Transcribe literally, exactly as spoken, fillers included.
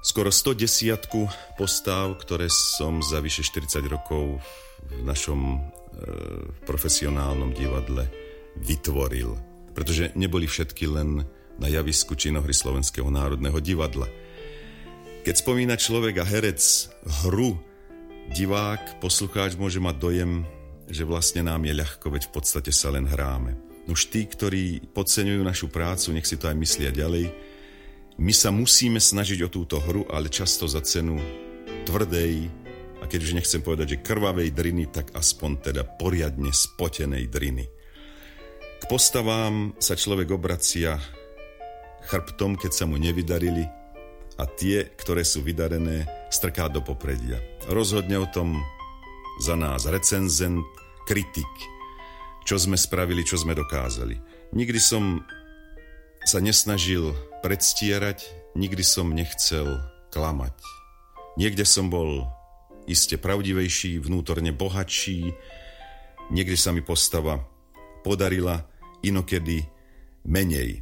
skoro sto desiatku postáv, ktoré som za vyše štyridsať rokov v našom e, profesionálnom divadle vytvoril. Pretože neboli všetky len na javisku činohry Slovenského národného divadla. Keď spomína človek a herec hru, divák, poslucháč môže mať dojem, že vlastne nám je ľahko, veď v podstate sa len hráme. Už tí, ktorí podceňujú našu prácu, nech si to aj myslia ďalej. My sa musíme snažiť o túto hru, ale často za cenu tvrdej, a keď už nechcem povedať, že krvavej driny, tak aspoň teda poriadne spotenej driny. K postavám sa človek obracia chrbtom, keď sa mu nevydarili, a tie, ktoré sú vydarené, strká do popredia. Rozhodne o tom za nás recenzent, kritik, čo sme spravili, čo sme dokázali. Nikdy som sa nesnažil predstierať, nikdy som nechcel klamať. Niekde som bol iste pravdivejší, vnútorne bohatší, niekde sa mi postava podarila, inokedy menej.